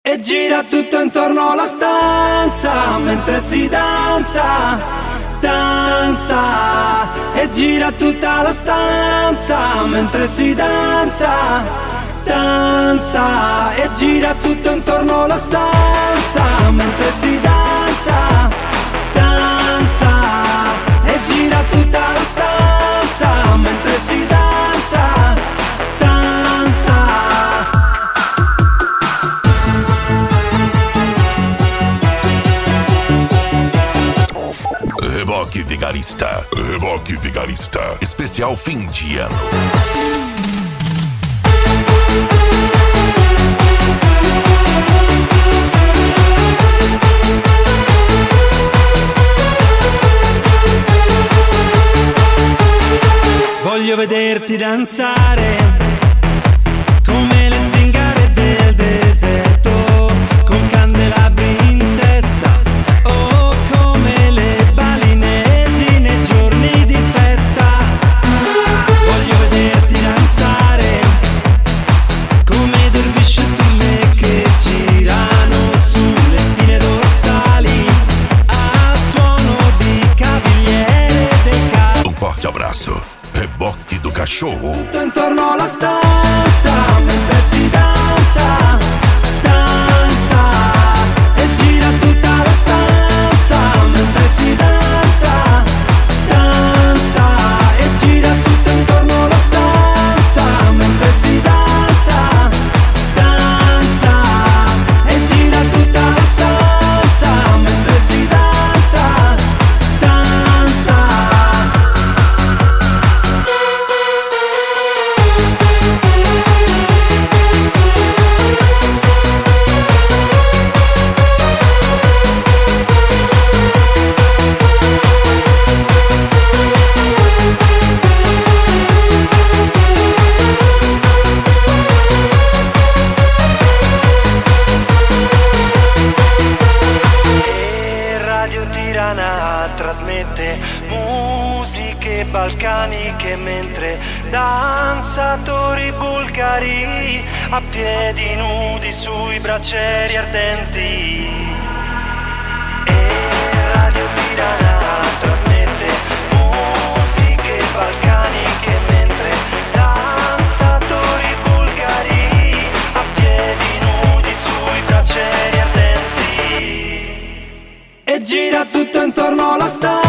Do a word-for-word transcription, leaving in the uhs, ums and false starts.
E gira tutto intorno alla stanza mentre si danza, danza. E gira tutta la stanza mentre si danza, danza. E gira tutto intorno alla stanza mentre si danza, danza. E gira tutta la stanza mentre si danza, danza. Reboque Vigarista, Reboque Vigarista, especial fim de ano. Voglio vederti danzare come le zingare del deserto, con candelabri in testa, o come le balinesi nei giorni di festa. Voglio vederti danzare come dervisce tulle che girano sulle spine dorsali al suono di cavigliere dei capi. Um forte abraço. Reboque do cachorro. Tutto intorno alla stanza mentre si danza, danza. E gira tutta la stanza mentre si danza, danza. E gira tutto intorno alla stanza mentre si danza, danza. E gira tutta la stanza mentre si danza, danza. Trasmette musiche balcaniche mentre danzatori bulgari a piedi nudi sui braccieri ardenti. E Radio Tirana trasmette musiche balcaniche mentre danzatori bulgari a piedi nudi sui braccieri ardenti. E gira tutto intorno alla stanza